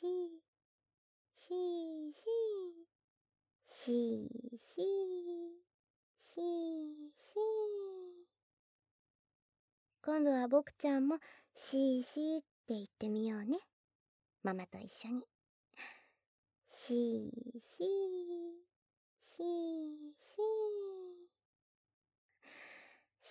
しーしー、しーしー、しーしー。今度は僕ちゃんもしーしーって言ってみようね。ママと一緒に。しーしー、しーしー。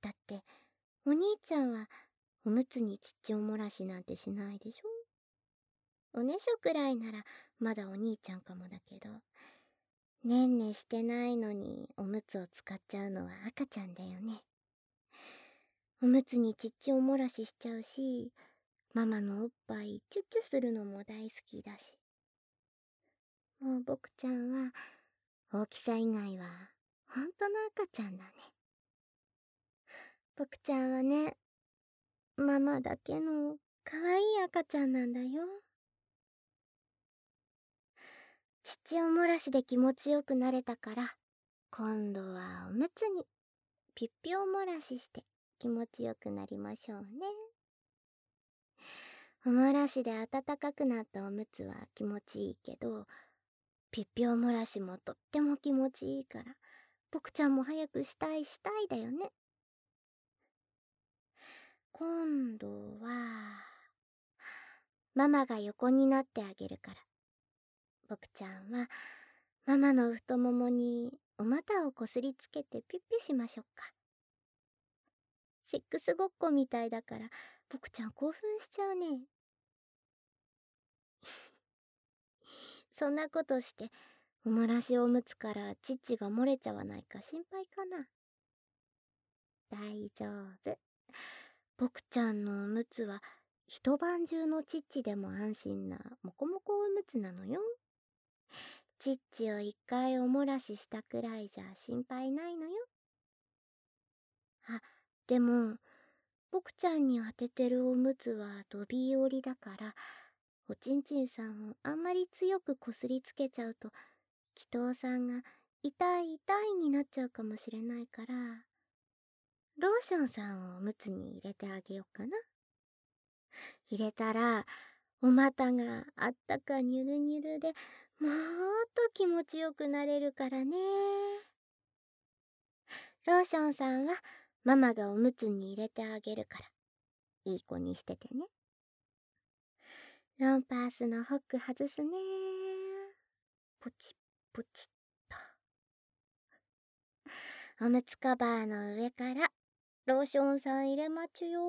だって、お兄ちゃんはおむつに乳を漏らしなんてしないでしょ。おねしょくらいならまだお兄ちゃんかもだけど、ねんねしてないのにおむつを使っちゃうのは赤ちゃんだよね。おむつに乳を漏らししちゃうし、ママのおっぱいチュッチュするのも大好きだし。もう僕ちゃんは大きさ以外は本当の赤ちゃんだね。僕ちゃんはね、ママだけの可愛い赤ちゃんなんだよ。乳を漏らしで気持ちよくなれたから、今度はおむつにピッピを漏らしして気持ちよくなりましょうね。お漏らしで暖かくなったおむつは気持ちいいけど、ピッピを漏らしもとっても気持ちいいから、僕ちゃんも早くしたいだよね。今度は、ママが横になってあげるから、僕ちゃんはママの太ももにお股をこすりつけてピュッピュしましょうか。セックスごっこみたいだから僕ちゃん興奮しちゃうね。そんなことしてお漏らしおむつからチッチが漏れちゃわないか心配かな。大丈夫。僕ちゃんのおむつは一晩中のチッチでも安心なモコモコおむつなのよ。チッチを一回お漏らししたくらいじゃ心配ないのよ。あ、でも僕ちゃんに当ててるおむつは飛び降りだから、おちんちんさんをあんまり強くこすりつけちゃうと、祈祷さんが痛い痛いになっちゃうかもしれないから、ローションさんをおむつに入れてあげようかな。入れたら、お股があったかニュルニュルでもっと気持ちよくなれるからね。ローションさんはママがおむつに入れてあげるから、いい子にしててね。ロンパースのホック外すね。ポチポチっと。おむつカバーの上からローションさん入れまちゅよ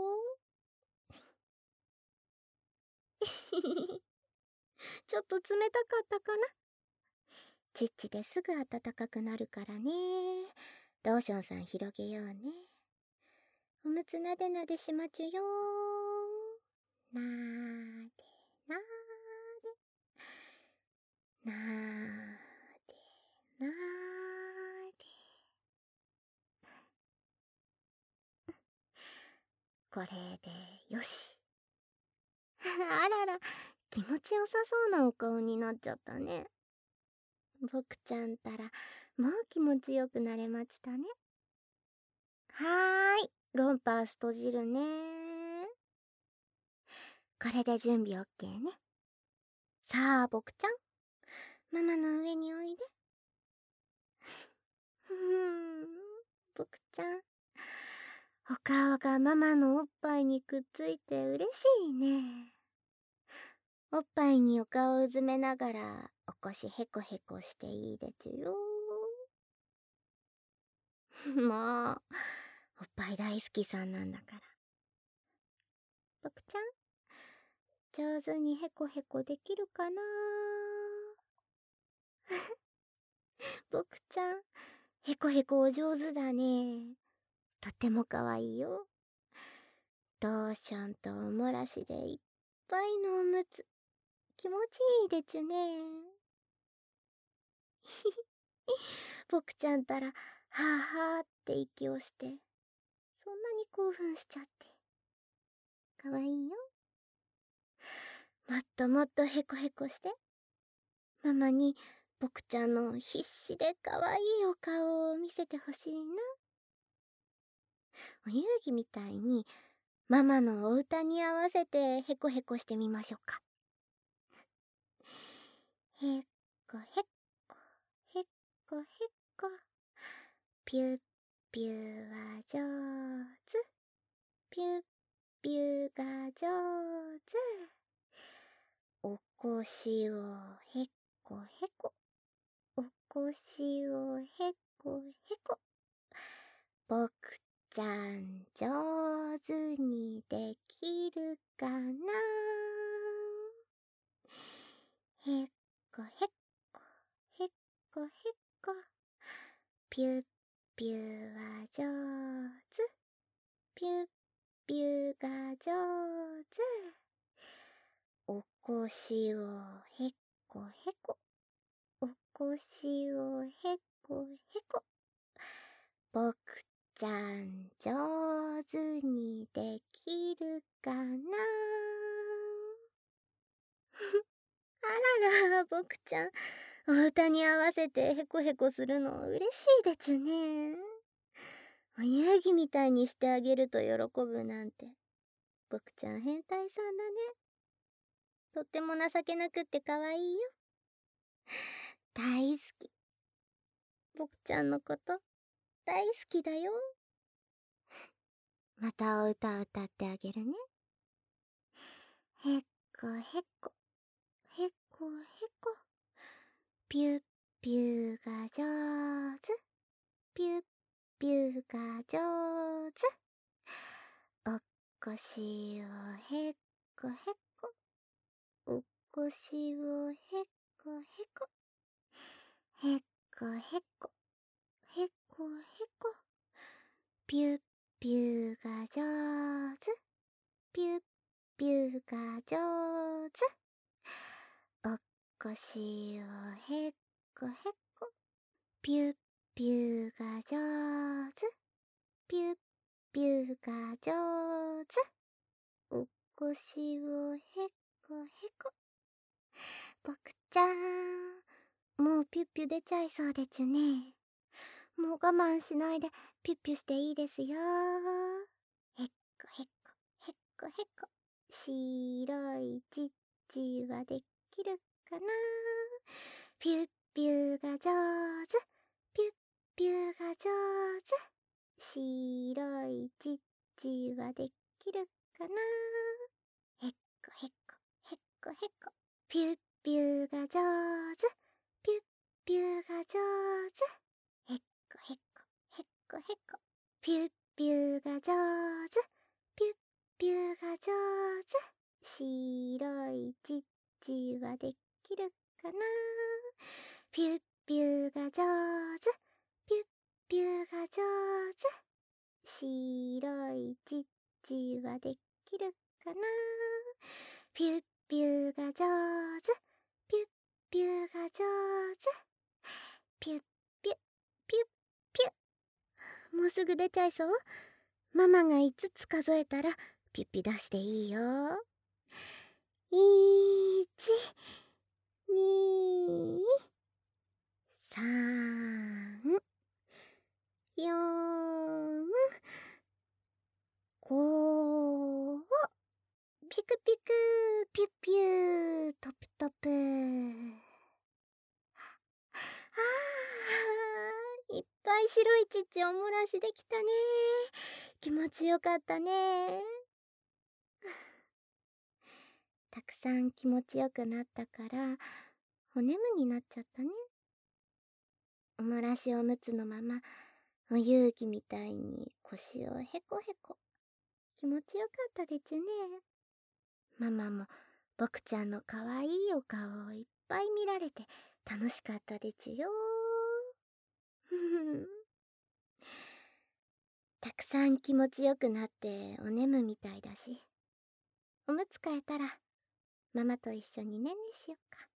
ちょっと冷たかったかな。チッチですぐ暖かくなるからね。ローションさん広げようね。おむつなでなでしまちゅよなーでなーでなーでなーで。これでよし。あらら、気持ちよさそうなお顔になっちゃったね。僕ちゃんたらもう気持ちよくなれましたね。はーい、ロンパース閉じるね。これで準備 OK ね。さあ僕ちゃん、ママの上においで。僕ちゃん、お顔がママのおっぱいにくっついて嬉しいね。おっぱいにお顔をうずめながらお腰ヘコヘコしていいでちゅよ。もうおっぱい大好きさんなんだから。僕ちゃん、上手にヘコヘコできるかな。僕ちゃん、ヘコヘコお上手だね。とっても可愛いよ。ローションとおもらしでいっぱいのおむつ、気持ちいいでちゅね。僕ちゃんたら、はぁはぁって息をして、そんなに興奮しちゃって。かわいいよ。もっともっとヘコヘコして。ママに僕ちゃんの必死でかわいいお顔を見せてほしいな。お遊戯みたいにママのお歌に合わせてヘコヘコしてみましょうか。へっこへっこ、へっこへっこ。ピュッピュは上手。ピュッピュが上手。お腰をへっこへこ。お腰をへっこへこ。僕ちちゃん上手にできるかな。へっこへっこへっこへっこ、ピュッピュは上手、ピュッピュが上手。お腰をへっこへこ、お腰をへっこへこ、ぼくちゃん上手にできるかな。あらら、ぼくちゃん、お歌に合わせてへこへこするの嬉しいでちゅね。お遊戯みたいにしてあげると喜ぶなんて、ぼくちゃん変態さんだね。とっても情けなくってかわいいよ。大好き。ぼくちゃんのこと大好きだよ。またお歌歌ってあげるね。へっこへっこ、へっこへこ、ピュッピュが上手、ピュッピュが上手。お腰をへっこへこ、お腰をへっこへこ、へっこへこ、へっこへこ、ピュッピュが上手、ピュッピュが上手。お腰をへっこへこ、ピュッピュが上手、ピュッピュが上手。お腰をへっこへこ。ぼくちゃん、もうピュッピュ出ちゃいそうでちゅね。もう我慢しないでピュッピュしていいですよ。へっこへっこ、へっこへっこ。白いチッチはできるかな。ピュッピュが上手、ピュッピュが上手。白いチッチはできるかな。へっこへっこ、へっこへっこ。ピュッピュが上手、ピュッピュが上手。へっこへっこ、へっこへっこ。ピュッピュが上手、ピュッピュが上手。白いチッチはできるかな。ピュッピュが上手、ピュッピュが上手。白いチッチはできるかな。ピュッピュが上手、ピュッピュが上手。ピュッピュッ、ピュッピュッ。もうすぐ出ちゃいそう。ママが5つ数えたらピュッピュ出していいよ。1、2、3、4、5、ピクピク、ピュッピュー、トプトプ。いっぱい白いチッチおもらしできたね。気持ちよかったね。たくさん気持ちよくなったからお眠になっちゃったね。おもらしおむつのままお遊戯みたいに腰をへこへこ。気持ちよかったでちゅね。ママもぼくちゃんのかわいいお顔をいっぱい見られて楽しかったでちゅよ。たくさん気持ちよくなってお眠みたいだし、おむつ替えたらママと一緒にねんねしよっか。